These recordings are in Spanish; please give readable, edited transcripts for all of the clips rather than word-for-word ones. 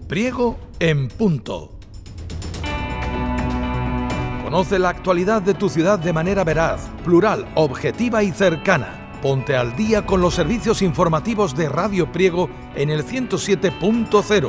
Priego en Punto. Conoce la actualidad de tu ciudad de manera veraz, plural, objetiva y cercana. Ponte al día con los servicios informativos de Radio Priego en el 107.0.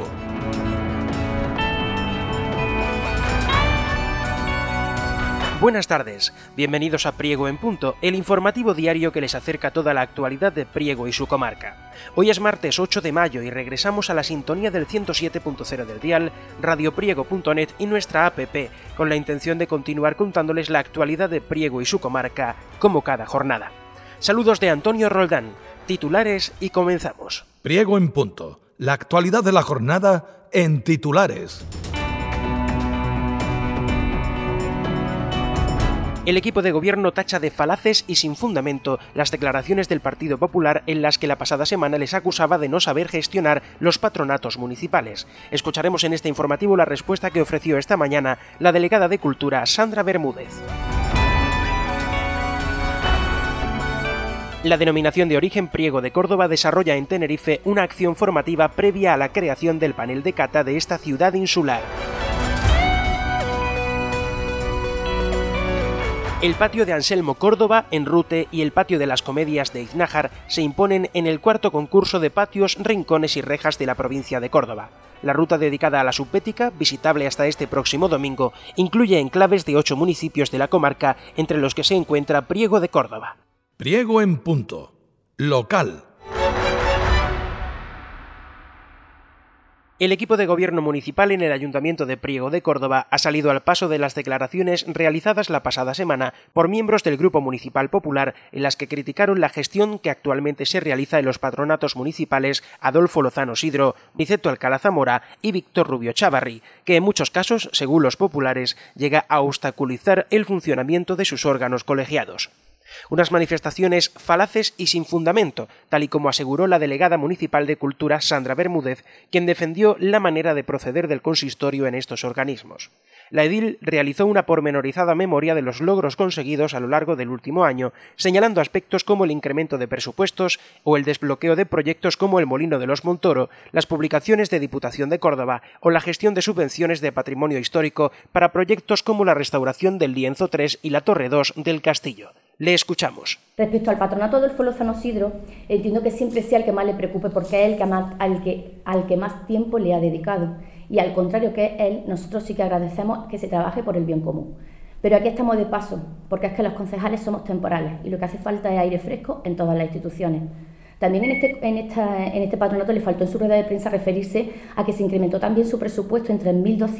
Buenas tardes, bienvenidos a Priego en Punto, el informativo diario que les acerca toda la actualidad de Priego y su comarca. Hoy es martes 8 de mayo y regresamos a la sintonía del 107.0 del dial, radiopriego.net y nuestra app, con la intención de continuar contándoles la actualidad de Priego y su comarca, como cada jornada. Saludos de Antonio Roldán, titulares y comenzamos. Priego en Punto, la actualidad de la jornada en titulares. El equipo de gobierno tacha de falaces y sin fundamento las declaraciones del Partido Popular en las que la pasada semana les acusaba de no saber gestionar los patronatos municipales. Escucharemos en este informativo la respuesta que ofreció esta mañana la delegada de Cultura, Sandra Bermúdez. La denominación de origen Priego de Córdoba desarrolla en Tenerife una acción formativa previa a la creación del panel de cata de esta ciudad insular. El patio de Anselmo Córdoba, en Rute, y el patio de las Comedias de Iznájar se imponen en el cuarto concurso de patios, rincones y rejas de la provincia de Córdoba. La ruta dedicada a la subética, visitable hasta este próximo domingo, incluye enclaves de 8 municipios de la comarca, entre los que se encuentra Priego de Córdoba. Priego en Punto. Local. El equipo de gobierno municipal en el Ayuntamiento de Priego de Córdoba ha salido al paso de las declaraciones realizadas la pasada semana por miembros del Grupo Municipal Popular en las que criticaron la gestión que actualmente se realiza en los patronatos municipales Adolfo Lozano Sidro, Niceto Alcalá Zamora y Víctor Rubio Chavarri, que en muchos casos, según los populares, llega a obstaculizar el funcionamiento de sus órganos colegiados. Unas manifestaciones falaces y sin fundamento, tal y como aseguró la delegada municipal de Cultura, Sandra Bermúdez, quien defendió la manera de proceder del consistorio en estos organismos. La edil realizó una pormenorizada memoria de los logros conseguidos a lo largo del último año, señalando aspectos como el incremento de presupuestos o el desbloqueo de proyectos como el Molino de los Montoro, las publicaciones de Diputación de Córdoba o la gestión de subvenciones de patrimonio histórico para proyectos como la restauración del Lienzo 3 y la Torre 2 del Castillo. Le escuchamos. Respecto al patronato Adolfo Lozano Sidro, entiendo que siempre sea el que más le preocupe porque es al que más tiempo le ha dedicado. Y al contrario que él, nosotros sí que agradecemos que se trabaje por el bien común. Pero aquí estamos de paso, porque es que los concejales somos temporales y lo que hace falta es aire fresco en todas las instituciones. También en este patronato le faltó en su rueda de prensa referirse a que se incrementó también su presupuesto en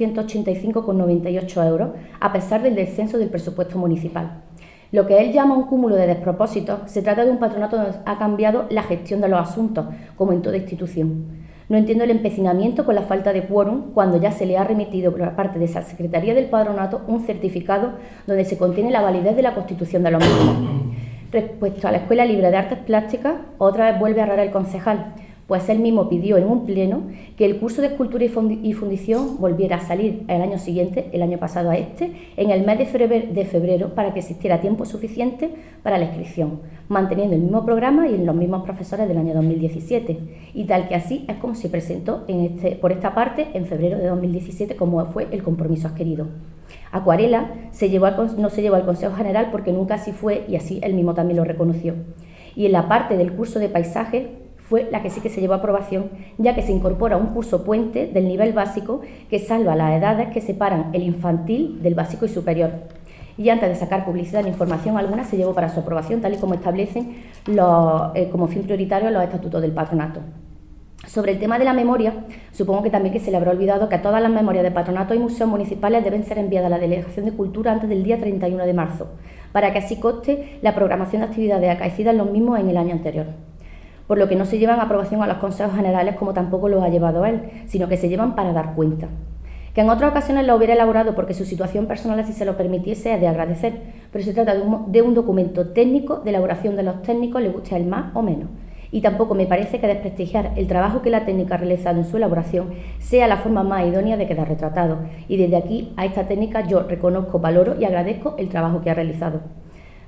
3.285,98 euros, a pesar del descenso del presupuesto municipal. Lo que él llama un cúmulo de despropósitos, se trata de un patronato donde ha cambiado la gestión de los asuntos, como en toda institución. No entiendo el empecinamiento con la falta de quórum cuando ya se le ha remitido por parte de esa Secretaría del Patronato un certificado donde se contiene la validez de la constitución de los mismos. Respecto a la Escuela Libre de Artes Plásticas, otra vez vuelve a errar el concejal, pues él mismo pidió en un pleno que el curso de Escultura y Fundición volviera a salir el año siguiente, el año pasado a este, en el mes de febrero para que existiera tiempo suficiente para la inscripción, manteniendo el mismo programa y en los mismos profesores del año 2017, y tal que así es como se presentó por esta parte en febrero de 2017, como fue el compromiso adquirido. Acuarela no se llevó al Consejo General porque nunca así fue y así él mismo también lo reconoció. Y en la parte del curso de paisaje fue la que sí que se llevó a aprobación, ya que se incorpora un curso puente del nivel básico que salva las edades que separan el infantil del básico y superior. Y antes de sacar publicidad ni información alguna, se llevó para su aprobación, tal y como establecen como fin prioritario los estatutos del patronato. Sobre el tema de la memoria, supongo que también que se le habrá olvidado que todas las memorias de patronatos y museos municipales deben ser enviadas a la Delegación de Cultura antes del día 31 de marzo, para que así conste la programación de actividades acaecidas en los mismos en el año anterior. Por lo que no se llevan a aprobación a los consejos generales como tampoco lo ha llevado él, sino que se llevan para dar cuenta. Que en otras ocasiones lo hubiera elaborado porque su situación personal así se lo permitiese es de agradecer, pero se trata de un documento técnico de elaboración de los técnicos, le guste a él más o menos. Y tampoco me parece que desprestigiar el trabajo que la técnica ha realizado en su elaboración sea la forma más idónea de quedar retratado. Y desde aquí a esta técnica yo reconozco, valoro y agradezco el trabajo que ha realizado.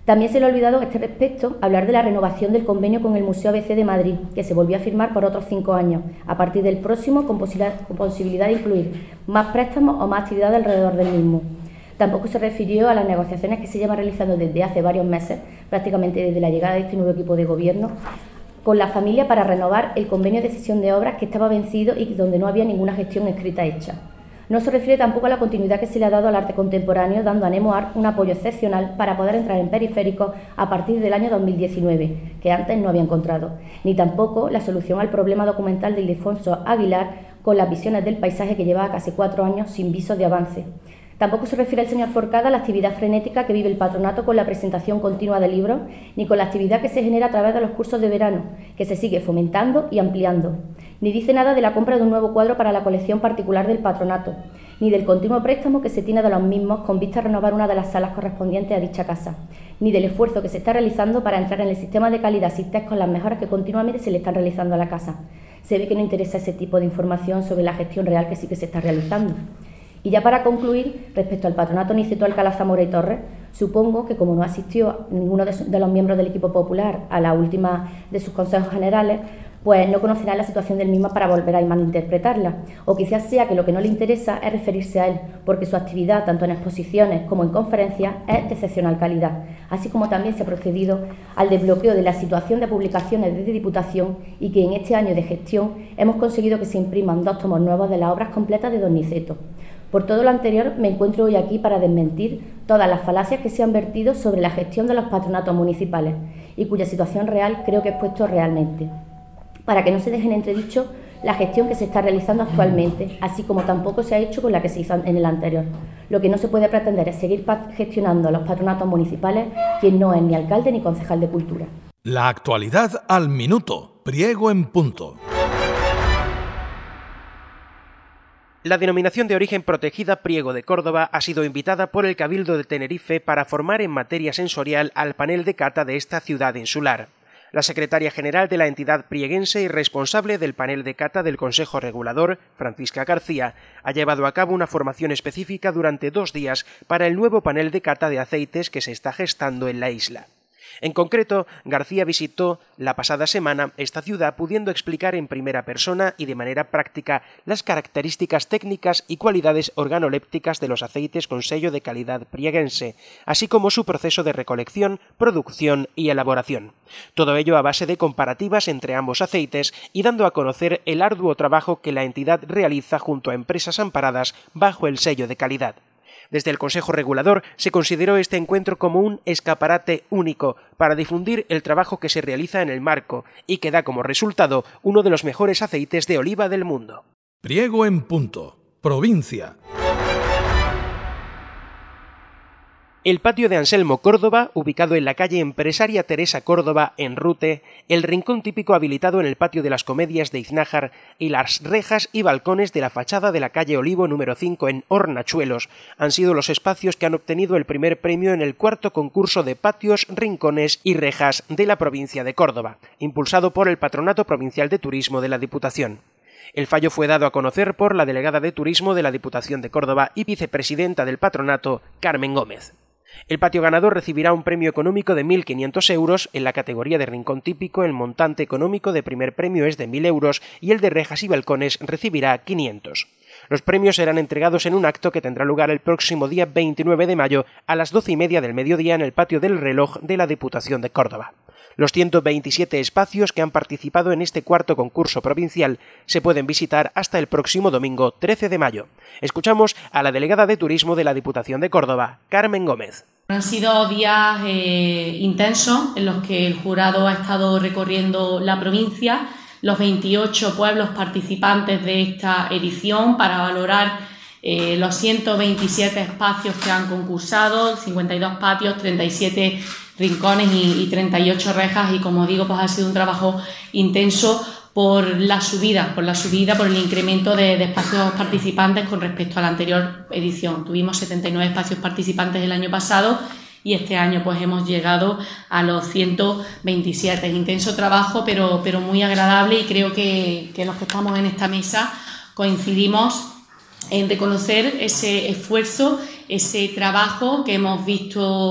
También se le ha olvidado a este respecto hablar de la renovación del convenio con el Museo ABC de Madrid, que se volvió a firmar por otros 5 años, a partir del próximo con posibilidad de incluir más préstamos o más actividades alrededor del mismo. Tampoco se refirió a las negociaciones que se llevan realizando desde hace varios meses, prácticamente desde la llegada de este nuevo equipo de gobierno, con la familia para renovar el convenio de cesión de obras que estaba vencido y donde no había ninguna gestión escrita hecha. No se refiere tampoco a la continuidad que se le ha dado al arte contemporáneo, dando a Nemo Art un apoyo excepcional para poder entrar en periféricos a partir del año 2019, que antes no había encontrado, ni tampoco la solución al problema documental de Ildefonso Aguilar con las visiones del paisaje que llevaba casi 4 años sin visos de avance. Tampoco se refiere el señor Forcada a la actividad frenética que vive el patronato con la presentación continua de libros, ni con la actividad que se genera a través de los cursos de verano, que se sigue fomentando y ampliando. Ni dice nada de la compra de un nuevo cuadro para la colección particular del patronato, ni del continuo préstamo que se tiene de los mismos con vista a renovar una de las salas correspondientes a dicha casa, ni del esfuerzo que se está realizando para entrar en el sistema de calidad SITES con las mejoras que continuamente se le están realizando a la casa. Se ve que no interesa ese tipo de información sobre la gestión real que sí que se está realizando. Y ya para concluir, respecto al patronato Niceto Alcalá Zamora y Torres, supongo que como no asistió ninguno de los miembros del equipo popular a la última de sus consejos generales, pues no conocerá la situación del mismo para volver a malinterpretarla, o quizás sea que lo que no le interesa es referirse a él, porque su actividad, tanto en exposiciones como en conferencias, es de excepcional calidad, así como también se ha procedido al desbloqueo de la situación de publicaciones desde Diputación y que en este año de gestión hemos conseguido que se impriman 2 tomos nuevos de las obras completas de don Niceto. Por todo lo anterior, me encuentro hoy aquí para desmentir todas las falacias que se han vertido sobre la gestión de los patronatos municipales y cuya situación real creo que he expuesto realmente, para que no se deje en entredicho la gestión que se está realizando actualmente, así como tampoco se ha hecho con la que se hizo en el anterior. Lo que no se puede pretender es seguir gestionando los patronatos municipales quien no es ni alcalde ni concejal de Cultura. La actualidad al minuto. Priego en punto. La denominación de origen protegida Priego de Córdoba ha sido invitada por el Cabildo de Tenerife para formar en materia sensorial al panel de cata de esta ciudad insular. La secretaria general de la entidad prieguense y responsable del panel de cata del Consejo Regulador, Francisca García, ha llevado a cabo una formación específica durante 2 días para el nuevo panel de cata de aceites que se está gestando en la isla. En concreto, García visitó la pasada semana esta ciudad pudiendo explicar en primera persona y de manera práctica las características técnicas y cualidades organolépticas de los aceites con sello de calidad prieguense, así como su proceso de recolección, producción y elaboración. Todo ello a base de comparativas entre ambos aceites y dando a conocer el arduo trabajo que la entidad realiza junto a empresas amparadas bajo el sello de calidad. Desde el Consejo Regulador se consideró este encuentro como un escaparate único para difundir el trabajo que se realiza en el marco y que da como resultado uno de los mejores aceites de oliva del mundo. Priego en punto. Provincia. El patio de Anselmo Córdoba, ubicado en la calle Empresaria Teresa Córdoba, en Rute, el rincón típico habilitado en el patio de las Comedias de Iznájar y las rejas y balcones de la fachada de la calle Olivo número 5 en Hornachuelos han sido los espacios que han obtenido el primer premio en el 4º concurso de patios, rincones y rejas de la provincia de Córdoba, impulsado por el Patronato Provincial de Turismo de la Diputación. El fallo fue dado a conocer por la delegada de Turismo de la Diputación de Córdoba y vicepresidenta del patronato, Carmen Gómez. El patio ganador recibirá un premio económico de 1.500 euros, en la categoría de rincón típico el montante económico de primer premio es de 1.000 euros y el de rejas y balcones recibirá 500. Los premios serán entregados en un acto que tendrá lugar el próximo día 29 de mayo a las 12:30 del mediodía en el patio del Reloj de la Diputación de Córdoba. Los 127 espacios que han participado en este 4º concurso provincial se pueden visitar hasta el próximo domingo 13 de mayo. Escuchamos a la delegada de Turismo de la Diputación de Córdoba, Carmen Gómez. Han sido días intensos en los que el jurado ha estado recorriendo la provincia, los 28 pueblos participantes de esta edición para valorar los 127 espacios que han concursado, 52 patios, 37 rincones y 38 rejas, y como digo, pues ha sido un trabajo intenso por la subida, por el incremento de espacios participantes con respecto a la anterior edición. Tuvimos 79 espacios participantes el año pasado y este año pues hemos llegado a los 127. Intenso trabajo, pero muy agradable, y creo que los que estamos en esta mesa coincidimos en reconocer ese esfuerzo, ese trabajo que hemos visto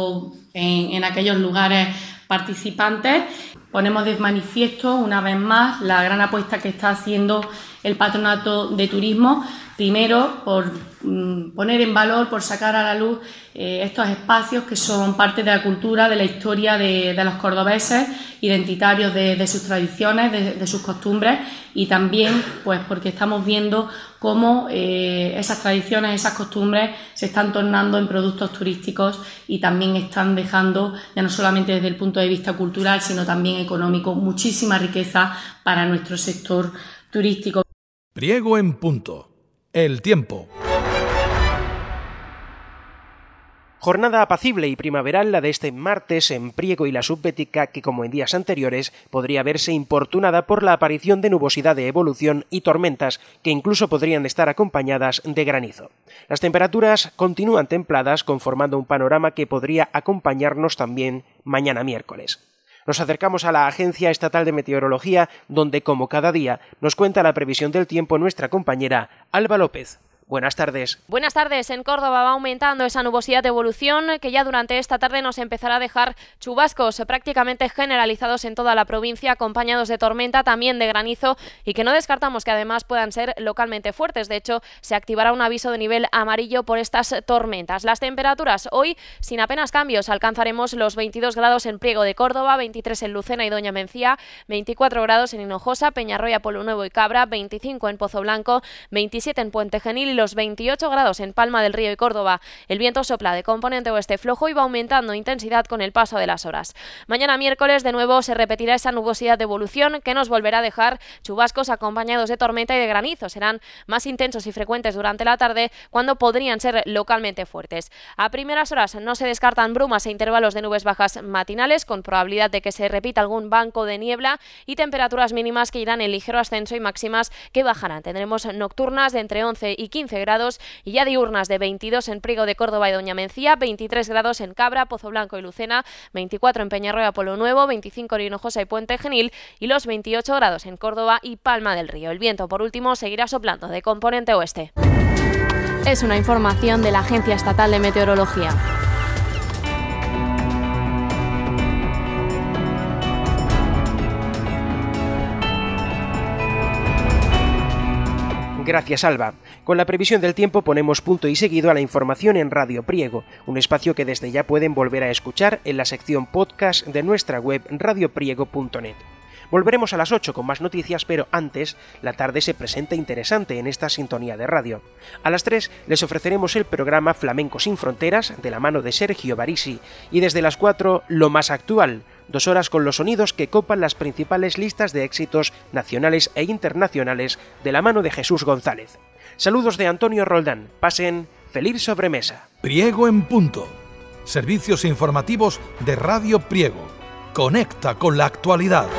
en aquellos lugares participantes. Ponemos de manifiesto una vez más la gran apuesta que está haciendo el Patronato de Turismo, primero por poner en valor, por sacar a la luz estos espacios que son parte de la cultura, de la historia de los cordobeses, identitarios de sus tradiciones, de sus costumbres, y también pues porque estamos viendo cómo esas tradiciones, esas costumbres se están tornando en productos turísticos y también están dejando, ya no solamente desde el punto de vista cultural, sino también económico, muchísima riqueza para nuestro sector turístico. Priego en punto. El tiempo. Jornada apacible y primaveral la de este martes en Priego y la Subbética, que como en días anteriores podría verse importunada por la aparición de nubosidad de evolución y tormentas que incluso podrían estar acompañadas de granizo. Las temperaturas continúan templadas, conformando un panorama que podría acompañarnos también mañana miércoles. Nos acercamos a la Agencia Estatal de Meteorología, donde como cada día nos cuenta la previsión del tiempo nuestra compañera Alba López. Buenas tardes. Buenas tardes. En Córdoba va aumentando esa nubosidad de evolución que ya durante esta tarde nos empezará a dejar chubascos prácticamente generalizados en toda la provincia, acompañados de tormenta, también de granizo, y que no descartamos que además puedan ser localmente fuertes. De hecho, se activará un aviso de nivel amarillo por estas tormentas. Las temperaturas hoy, sin apenas cambios, alcanzaremos los 22 grados en Priego de Córdoba, 23 en Lucena y Doña Mencía, 24 grados en Hinojosa, Peñarroya, Pueblo Nuevo y Cabra, 25 en Pozo Blanco, 27 en Puente Genil y los 28 grados en Palma del Río y Córdoba. El viento sopla de componente oeste flojo y va aumentando intensidad con el paso de las horas. Mañana miércoles de nuevo se repetirá esa nubosidad de evolución que nos volverá a dejar chubascos acompañados de tormenta y de granizo. Serán más intensos y frecuentes durante la tarde, cuando podrían ser localmente fuertes. A primeras horas no se descartan brumas e intervalos de nubes bajas matinales, con probabilidad de que se repita algún banco de niebla, y temperaturas mínimas que irán en ligero ascenso y máximas que bajarán. Tendremos nocturnas de entre 11 y 15 grados y ya diurnas de 22 en Priego de Córdoba y Doña Mencía, 23 grados en Cabra, Pozo Blanco y Lucena, 24 en Peñarroya, Pueblo Nuevo, 25 en Hinojosa y Puente Genil y los 28 grados en Córdoba y Palma del Río. El viento, por último, seguirá soplando de componente oeste. Es una información de la Agencia Estatal de Meteorología. Gracias, Alba. Con la previsión del tiempo ponemos punto y seguido a la información en Radio Priego, un espacio que desde ya pueden volver a escuchar en la sección podcast de nuestra web radiopriego.net. Volveremos a las 8 con más noticias, pero antes, la tarde se presenta interesante en esta sintonía de radio. A las 3 les ofreceremos el programa Flamenco sin Fronteras, de la mano de Sergio Barisi, y desde las 4, Lo Más Actual, 2 horas con los sonidos que copan las principales listas de éxitos nacionales e internacionales, de la mano de Jesús González. Saludos de Antonio Roldán. Pasen feliz sobremesa. Priego en punto. Servicios informativos de Radio Priego. Conecta con la actualidad.